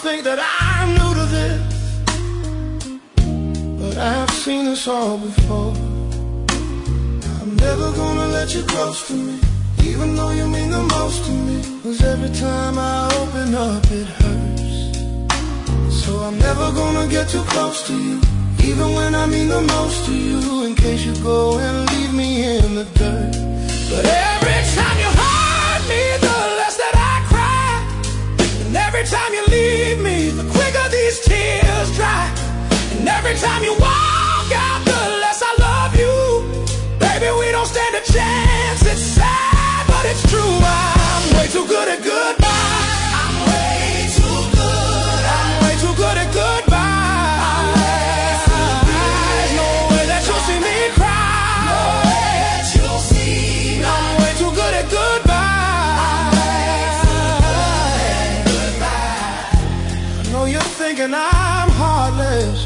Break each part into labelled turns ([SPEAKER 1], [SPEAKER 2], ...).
[SPEAKER 1] think that I'm new to this, but I have seen this all before. I'm never gonna let you close to me, even though you mean the most to me. 'Cause every time I open up it hurts. So I'm never gonna get too close to you, even when I mean the most to you, in case you go and leave me in the dirt. But every time you hurt me, the less that I cry. And every time you leave me, the quicker these tears dry. And every time you walk out, the less I love you. Baby, we don't stand a chance. It's sad, but it's true. I'm way too good at goodbye. I'm way too good. I'm way too good at goodbye. No way that you'll see me cry. No way that you'll see me. I'm way too good at goodbye. I know you're thinking I'm heartless.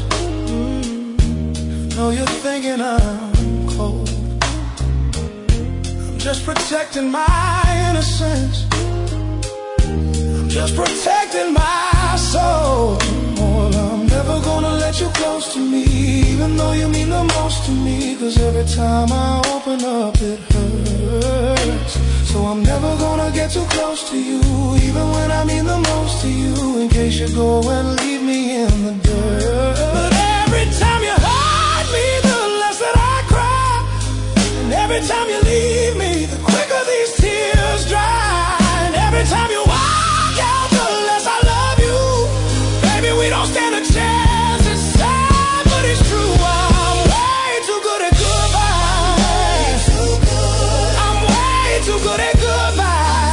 [SPEAKER 1] I know you're thinking I'm cold. I'm just protecting my innocence. I'm just protecting my soul. Well, I'm never gonna let you close to me, even though you mean the most to me. 'Cause every time I open up it hurts. So I'm never gonna get too close to you, even when I mean the most to you, in case you go and leave me in the dirt. But every time you hurt me, the less that I cry. And every time you leave me, the quicker these tears dry. And every time you walk out, the less I love you. Baby, we don't stand a chance. It's sad, but it's true. I'm way too good at goodbye. I'm way too good at goodbye.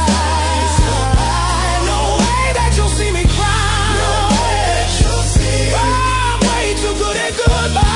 [SPEAKER 1] No way that you'll see me cry. No way that you'll see me. I'm way too good at goodbye.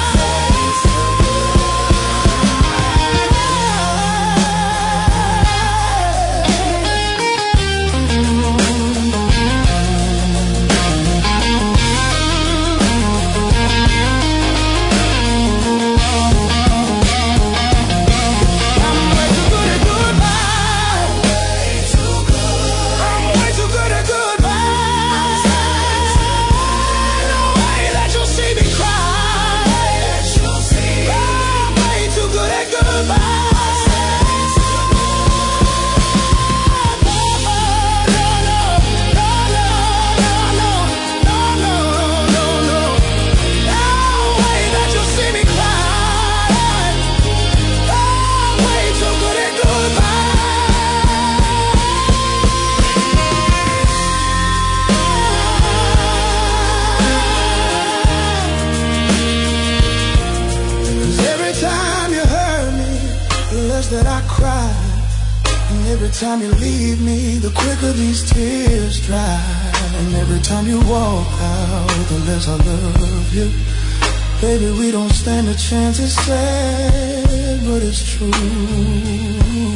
[SPEAKER 1] That I cry, and every time you leave me, the quicker these tears dry. And every time you walk out, the less I love you. Baby, we don't stand a chance. It's sad, but it's true.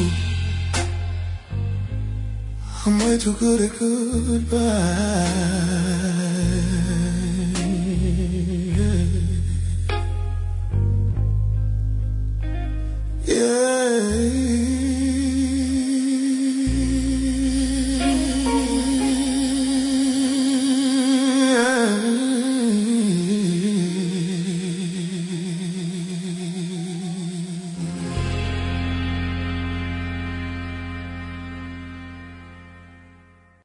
[SPEAKER 1] I'm way too good at goodbye.